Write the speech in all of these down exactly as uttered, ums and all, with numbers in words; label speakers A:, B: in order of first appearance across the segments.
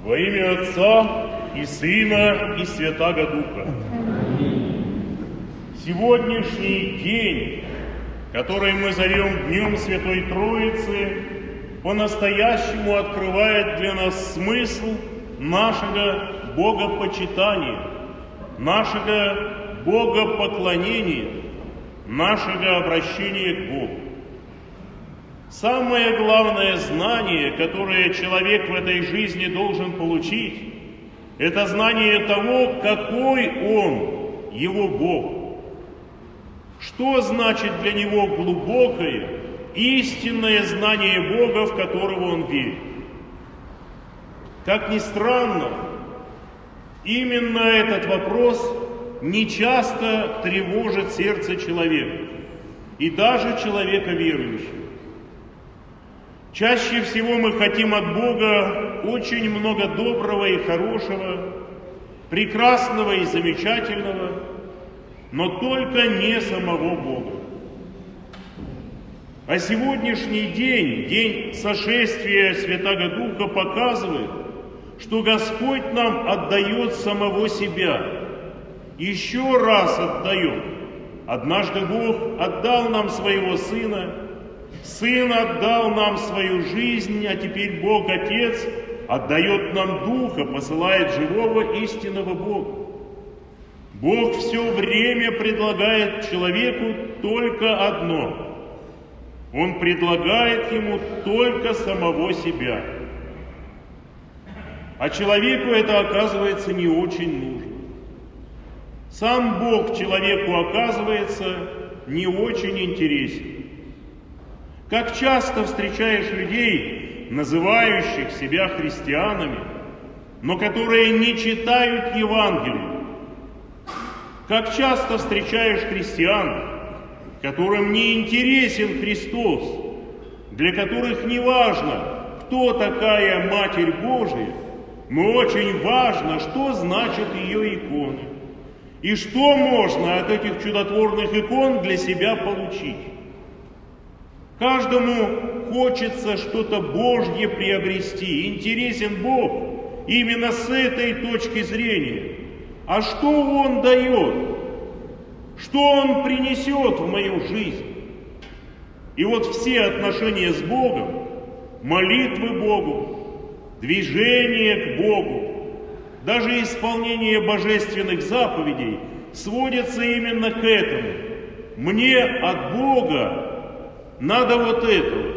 A: Во имя Отца и Сына и Святаго Духа. Сегодняшний день, который мы зовем Днем Святой Троицы, по-настоящему открывает для нас смысл нашего богопочитания, нашего богопоклонения, нашего обращения к Богу. Самое главное знание, которое человек в этой жизни должен получить, это знание того, какой он, его Бог. Что значит для него глубокое, истинное знание Бога, в которого он верит? Как ни странно, именно этот вопрос нечасто тревожит сердце человека, и даже человека верующего. Чаще всего мы хотим от Бога очень много доброго и хорошего, прекрасного и замечательного, но только не самого Бога. А сегодняшний день, день сошествия Святаго Духа, показывает, что Господь нам отдает самого себя, еще раз отдает. Однажды Бог отдал нам своего Сына, Сын отдал нам свою жизнь, а теперь Бог Отец отдает нам Духа, посылает живого истинного Бога. Бог все время предлагает человеку только одно. Он предлагает ему только самого себя. А человеку это оказывается не очень нужно. Сам Бог человеку оказывается не очень интересен. Как часто встречаешь людей, называющих себя христианами, но которые не читают Евангелие? Как часто встречаешь христиан, которым не интересен Христос, для которых не важно, кто такая Матерь Божия, но очень важно, что значат ее иконы, и что можно от этих чудотворных икон для себя получить. Каждому хочется что-то Божье приобрести. Интересен Бог именно с этой точки зрения. А что Он дает? Что Он принесет в мою жизнь? И вот все отношения с Богом, молитвы Богу, движение к Богу, даже исполнение божественных заповедей сводятся именно к этому. Мне от Бога надо вот этого.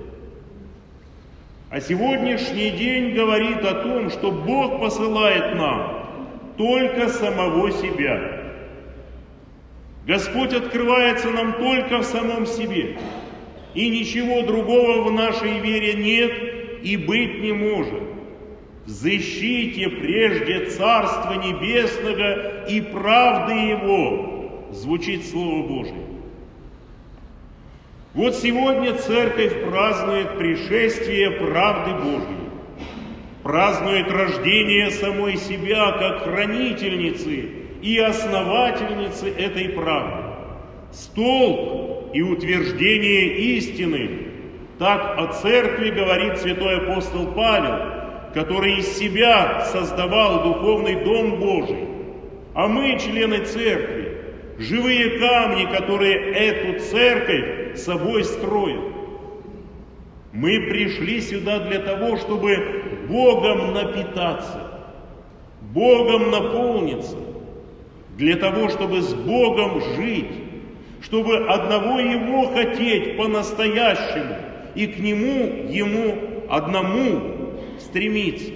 A: А сегодняшний день говорит о том, что Бог посылает нам только самого себя. Господь открывается нам только в самом себе. И ничего другого в нашей вере нет и быть не может. «Взыщите прежде Царства Небесного и правды Его», звучит Слово Божие. Вот сегодня Церковь празднует пришествие правды Божьей, празднует рождение самой себя как хранительницы и основательницы этой правды. Столб и утверждение истины, так о Церкви говорит святой апостол Павел, который из себя создавал духовный дом Божий. А мы, члены Церкви, живые камни, которые эту Церковь собой строят. Мы пришли сюда для того, чтобы Богом напитаться, Богом наполниться, для того, чтобы с Богом жить, чтобы одного Его хотеть по-настоящему и к Нему, Ему одному стремиться.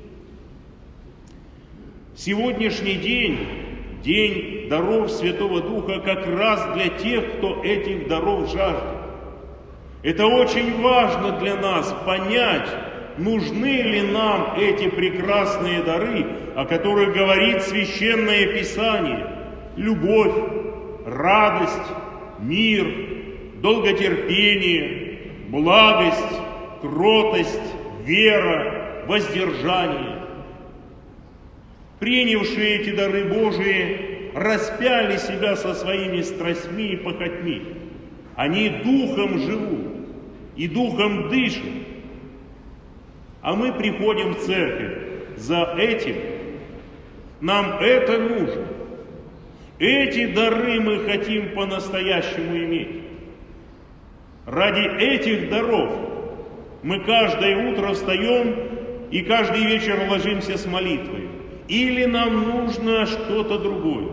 A: Сегодняшний день, день даров Святого Духа, как раз для тех, кто этих даров жаждет. Это очень важно для нас понять, нужны ли нам эти прекрасные дары, о которых говорит Священное Писание. Любовь, радость, мир, долготерпение, благость, кротость, вера, воздержание. Принявшие эти дары Божии распяли себя со своими страстьми и похотьми. Они духом живут и духом дышат. А мы приходим в церковь за этим. Нам это нужно. Эти дары мы хотим по-настоящему иметь. Ради этих даров мы каждое утро встаем и каждый вечер ложимся с молитвой. Или нам нужно что-то другое.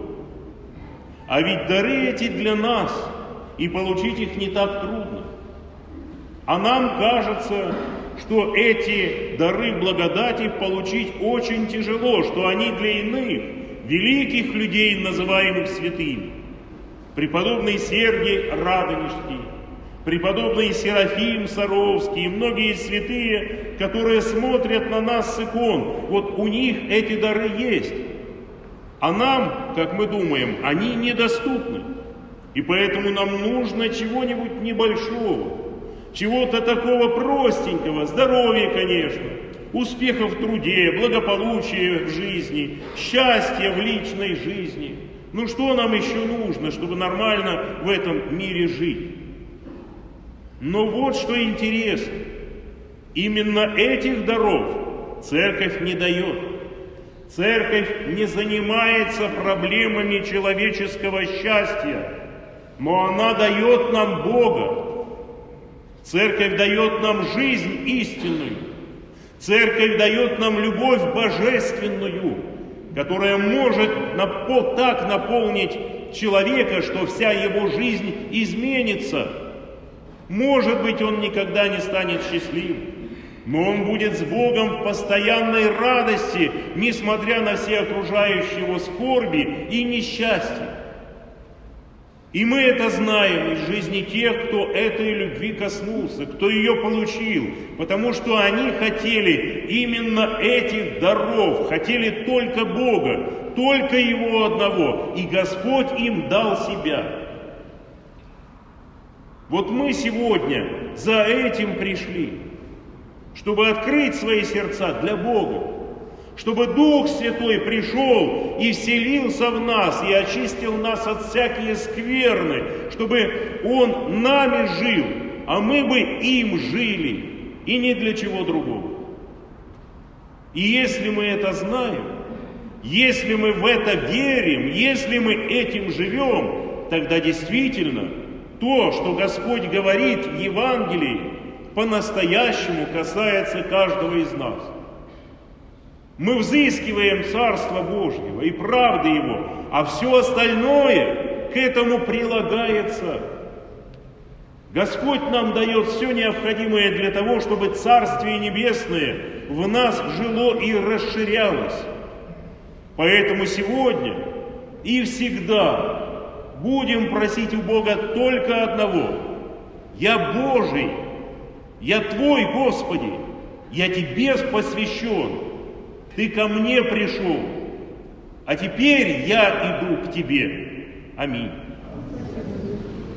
A: А ведь дары эти для нас, и получить их не так трудно. А нам кажется, что эти дары благодати получить очень тяжело, что они для иных, великих людей, называемых святыми. Преподобный Сергий Радонежский, преподобный Серафим Саровский и многие святые, которые смотрят на нас с икон, вот у них эти дары есть. А нам, как мы думаем, они недоступны. И поэтому нам нужно чего-нибудь небольшого, чего-то такого простенького, здоровья, конечно, успеха в труде, благополучия в жизни, счастья в личной жизни. Ну что нам еще нужно, чтобы нормально в этом мире жить? Но вот что интересно, именно этих даров церковь не дает. Церковь не занимается проблемами человеческого счастья, но она дает нам Бога. Церковь дает нам жизнь истинную. Церковь дает нам любовь божественную, которая может так наполнить человека, что вся его жизнь изменится. Может быть, он никогда не станет счастливым, но он будет с Богом в постоянной радости, несмотря на все окружающие его скорби и несчастья. И мы это знаем из жизни тех, кто этой любви коснулся, кто ее получил, потому что они хотели именно этих даров, хотели только Бога, только Его одного, и Господь им дал себя. Вот мы сегодня за этим пришли, чтобы открыть свои сердца для Бога, чтобы Дух Святой пришел и вселился в нас, и очистил нас от всякие скверны, чтобы Он нами жил, а мы бы им жили, и ни для чего другого. И если мы это знаем, если мы в это верим, если мы этим живем, тогда действительно то, что Господь говорит в Евангелии, по-настоящему касается каждого из нас. Мы взыскиваем Царство Божьего и правды Его, а все остальное к этому прилагается. Господь нам дает все необходимое для того, чтобы Царствие Небесное в нас жило и расширялось. Поэтому сегодня и всегда будем просить у Бога только одного. Я Божий, я Твой, Господи, я Тебе посвящен. Ты ко мне пришел, а теперь я иду к Тебе. Аминь.